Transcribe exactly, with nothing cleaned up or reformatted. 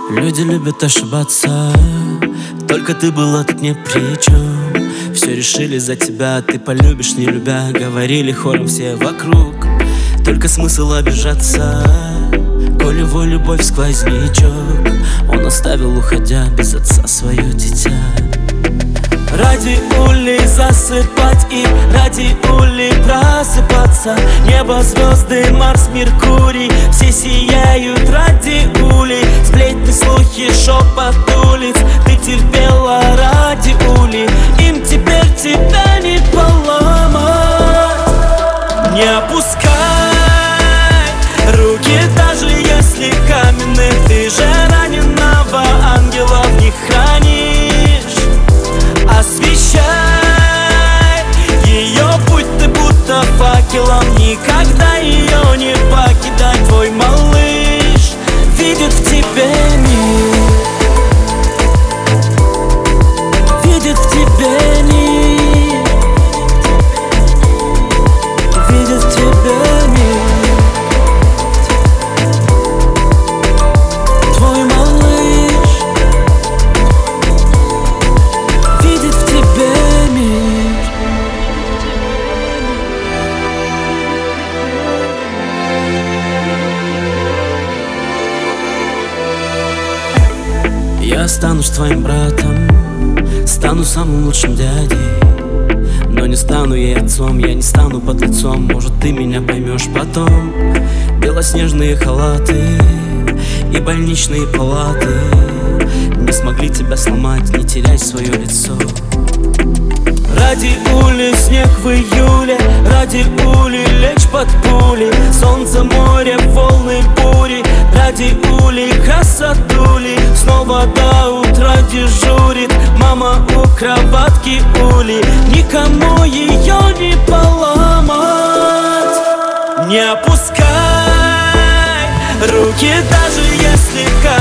Люди любят ошибаться, только ты была тут ни при чем. Все решили за тебя, ты полюбишь, не любя. Говорили хором все вокруг, только смысл обижаться, коли его любовь сквознячок. Он оставил, уходя, без отца свое дитя. Ради улей засыпать и ради улей просыпаться. Небо, звезды, Марс, Меркурий, все сияют ради улей. Сплетни, слухи, шепот улиц, ты терпела ради улей. Им теперь тебя не поломать. Не опускай руки, даже если каменные. Ты же раненого ангела в них хранишь. Освещай ее путь, ты будто факелом. Никогда ее не покидай. Твой малыш видит в тебе мир, видит в тебе мир, видит в тебе мир. Твой малыш видит в тебе мир. Я останусь твоим братом, стану самым лучшим дядей, но не стану ей отцом, я не стану под лицом. Может, ты меня поймешь потом. Белоснежные халаты и больничные палаты не смогли тебя сломать, не теряй свое лицо. Ради ули снег в июле, ради ули лечь под пули. Солнце, море, волны, бури, ради ули красотули. Снова до утра дежурит мама у кроватки ули. Никому ее не поломать. Не опускай руки, даже если